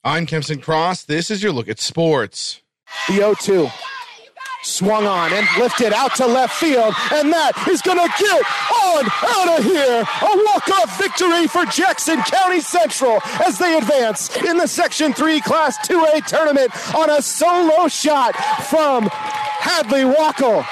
I'm Kempson Cross. This is your look at sports. The 0-2. Swung on and lifted out to left field, and that is going to get on out of here. A walk-off victory for Jackson County Central as they advance in the Section 3 Class 2A tournament on a solo shot from Hadley Wackel.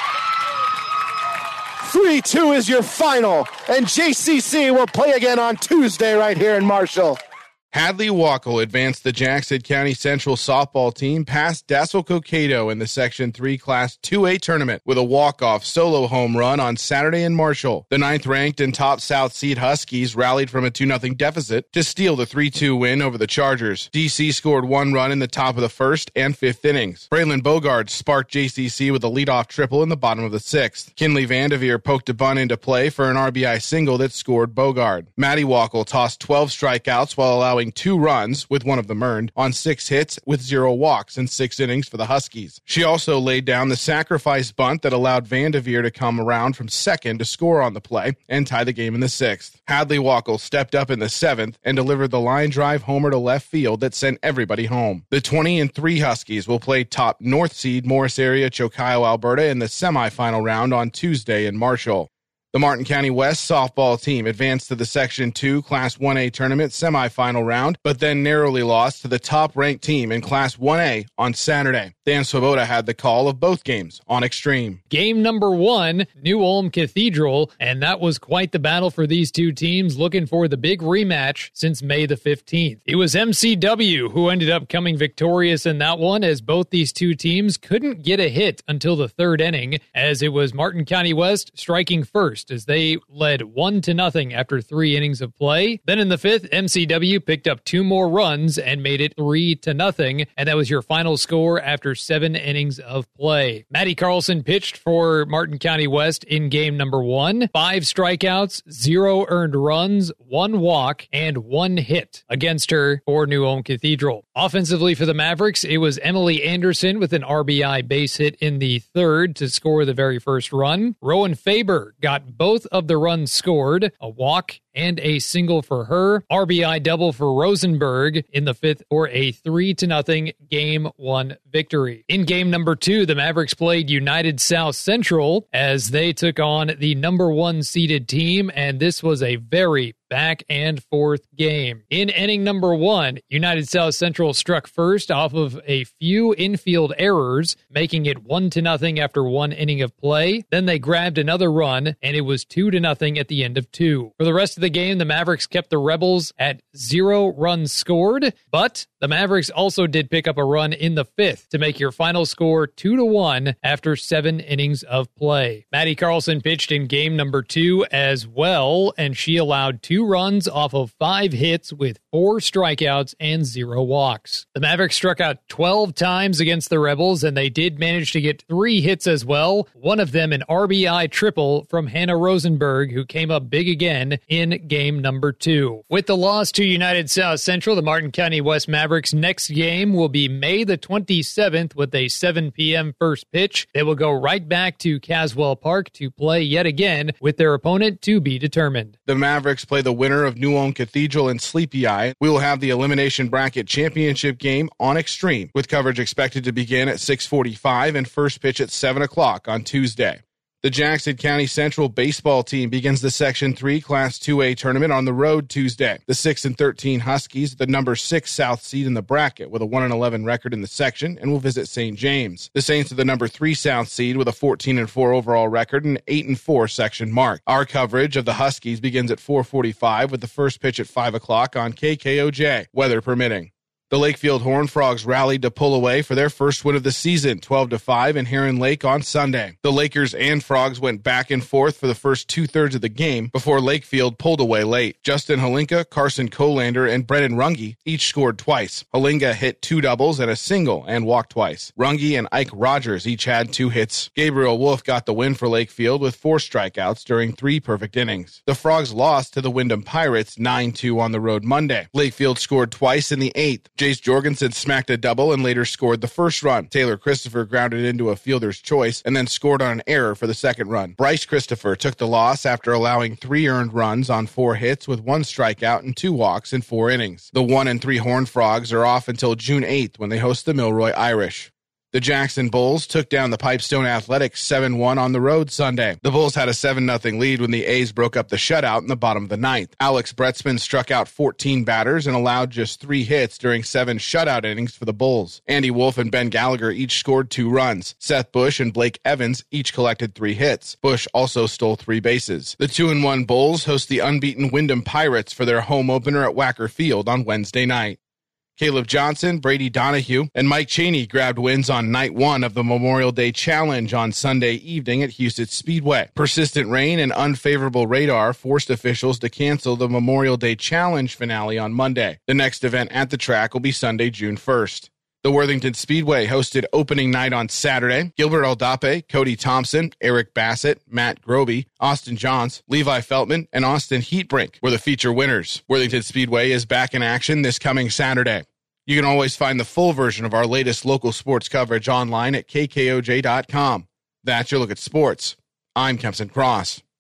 3-2 is your final, and JCC will play again on Tuesday right here in Marshall. Hadley Wackel advanced the Jackson County Central softball team past Dassel Cokato in the Section 3 Class 2A tournament with a walk-off solo home run on Saturday in Marshall. The 9th-ranked and top South Seed Huskies rallied from a 2-0 deficit to steal the 3-2 win over the Chargers. DC scored 1 run in the top of the 1st and 5th innings. Braylon Bogard sparked JCC with a leadoff triple in the bottom of the 6th. Kinley Vandeveer poked a bunt into play for an RBI single that scored Bogard. Maddie Wackel tossed 12 strikeouts while allowing 2 runs, with one of them earned, on 6 hits with 0 walks in 6 innings for the Huskies. She also laid down the sacrifice bunt that allowed Vandeveer to come around from second to score on the play and tie the game in the 6th. Hadley Wackel stepped up in the 7th and delivered the line drive homer to left field that sent everybody home. The 20-3 Huskies will play top North Seed Morris Area Chocayo, Alberta in the semifinal round on Tuesday in Marshall. The Martin County West softball team advanced to the Section 2 Class 1A tournament semifinal round, but then narrowly lost to the top-ranked team in Class 1A on Saturday. Dan Swoboda had the call of both games on Extreme. Game number 1, New Ulm Cathedral, and that was quite the battle for these two teams, looking for the big rematch since May the 15th. It was MCW who ended up coming victorious in that one, as both these two teams couldn't get a hit until the 3rd inning, as it was Martin County West striking first, as they led 1-0 after 3 innings of play. Then in the 5th, MCW picked up 2 more runs and made it 3-0, and that was your final score after 7 innings of play. Maddie Carlson pitched for Martin County West in game number 1. 5 strikeouts, 0 earned runs, 1 walk, and 1 hit against her for New Ulm Cathedral. Offensively for the Mavericks, it was Emily Anderson with an RBI base hit in the 3rd to score the very first run. Rowan Faber got both of the runs scored, a walk and a single for her. RBI double for Rosenberg in the 5th for a 3-0 Game 1 victory. In game number 2, the Mavericks played United South Central as they took on the number 1 seeded team, and this was a very back and forth game. In inning number 1, United South Central struck first off of a few infield errors, making it 1-0 after 1 inning of play. Then they grabbed another run, and it was 2-0 at the end of 2. For the rest of the game, the Mavericks kept the Rebels at 0 runs scored, but the Mavericks also did pick up a run in the 5th to make your final score 2-1 after 7 innings of play. Maddie Carlson pitched in game number 2 as well, and she allowed 2 runs off of 5 hits with 4 strikeouts and 0 walks. The Mavericks struck out 12 times against the Rebels, and they did manage to get 3 hits as well, one of them an RBI triple from Hannah Rosenberg, who came up big again in game number 2. With the loss to United South Central, the Martin County West Mavericks' next game will be May the 27th with a 7 p.m. first pitch. They will go right back to Caswell Park to play yet again with their opponent to be determined. The Mavericks play the winner of New Ulm Cathedral and Sleepy Eye. We will have the Elimination Bracket Championship game on Extreme, with coverage expected to begin at 6:45 and first pitch at 7 o'clock on Tuesday. The Jackson County Central baseball team begins the Section 3 Class 2A tournament on the road Tuesday. The 6-13 Huskies, the number 6 South seed in the bracket with a 1-11 record in the section, and will visit St. James. The Saints are the number 3 South seed with a 14-4 overall record and 8-4 section mark. Our coverage of the Huskies begins at 4:45 with the first pitch at 5 o'clock on KKOJ, weather permitting. The Lakefield Horned Frogs rallied to pull away for their first win of the season, 12-5 in Heron Lake on Sunday. The Lakers and Frogs went back and forth for the first 2/3 of the game before Lakefield pulled away late. Justin Halinka, Carson Colander, and Brennan Runge each scored twice. Halinka hit 2 doubles and a single and walked twice. Runge and Ike Rogers each had 2 hits. Gabriel Wolf got the win for Lakefield with 4 strikeouts during 3 perfect innings. The Frogs lost to the Wyndham Pirates 9-2 on the road Monday. Lakefield scored twice in the 8th. Jace Jorgensen smacked a double and later scored the first run. Taylor Christopher grounded into a fielder's choice and then scored on an error for the second run. Bryce Christopher took the loss after allowing 3 earned runs on 4 hits with 1 strikeout and 2 walks in 4 innings. The 1-3 Horned Frogs are off until June 8th when they host the Milroy Irish. The Jackson Bulls took down the Pipestone Athletics 7-1 on the road Sunday. The Bulls had a 7-0 lead when the A's broke up the shutout in the bottom of the 9th. Alex Bretzman struck out 14 batters and allowed just 3 hits during 7 shutout innings for the Bulls. Andy Wolf and Ben Gallagher each scored 2 runs. Seth Bush and Blake Evans each collected 3 hits. Bush also stole 3 bases. The 2-1 Bulls host the unbeaten Wyndham Pirates for their home opener at Wacker Field on Wednesday night. Caleb Johnson, Brady Donahue, and Mike Chaney grabbed wins on night 1 of the Memorial Day Challenge on Sunday evening at Huset's Speedway. Persistent rain and unfavorable radar forced officials to cancel the Memorial Day Challenge finale on Monday. The next event at the track will be Sunday, June 1st. The Worthington Speedway hosted opening night on Saturday. Gilbert Aldape, Cody Thompson, Eric Bassett, Matt Groby, Austin Johns, Levi Feltman, and Austin Heatbrink were the feature winners. Worthington Speedway is back in action this coming Saturday. You can always find the full version of our latest local sports coverage online at kkoj.com. That's your look at sports. I'm Kempson Cross.